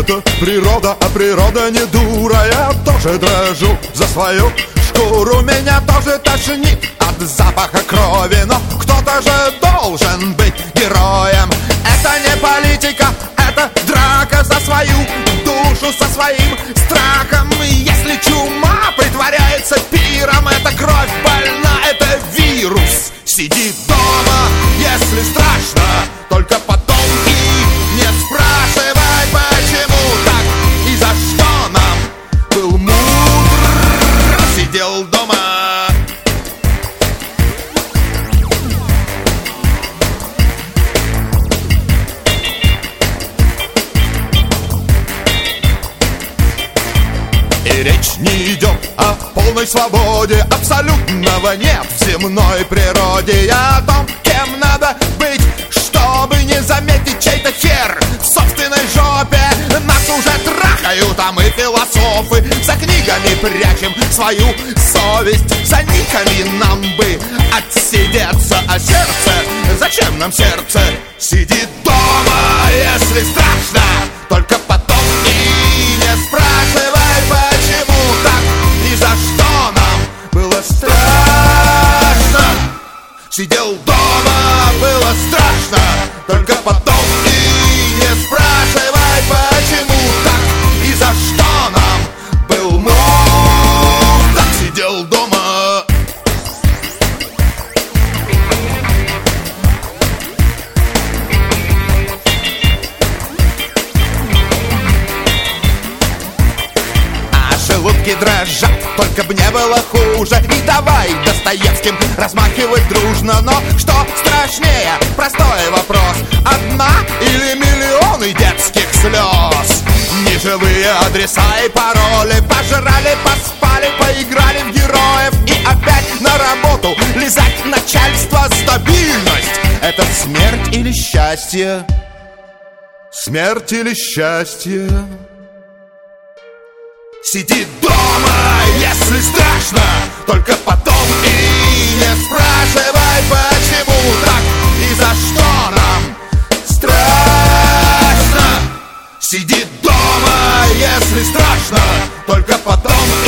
Это природа, а природа не дура. Я тоже дрожу за свою шкуру. Меня тоже тошнит от запаха крови, но кто-то же должен быть героем. Это не политика, это драка за свою душу, со своим страхом. И если чума притворяется пиром, это кровь больна, это вирус. Сиди дома, если страшно, только потом и не спрашивай, почему так и за что нам. Был мудр, сидел дома. И речь не идет о полной свободе, абсолютного нет в земной природе. И о том, кем надо быть, чтобы не заметить чей-то хер в собственной жопе. Нас уже трахают, а мы философы. За книгами прячем свою совесть, за никами нам бы отсидеться. А сердце, зачем нам сердце? Сиди дома, если страшно, только потом и не спрашивай, почему так и за что нам было страшно. Сидел дома, было страшно, только потом и не спрашивай, почему так и за что нам был мудак. Сидел дома. Желудки дрожат, только б не было хуже. И давай Достоевским размахивать дружно. Но что страшнее? Простой вопрос. Одна или миллионы детских слез? Неживые адреса и пароли. Пожрали, поспали, поиграли в героев. И опять на работу лизать начальство. Стабильность — это смерть или счастье? Смерть или счастье? Сиди дома, если страшно, только потом и не спрашивай, почему так и за что нам страшно. Сиди дома, если страшно, только потом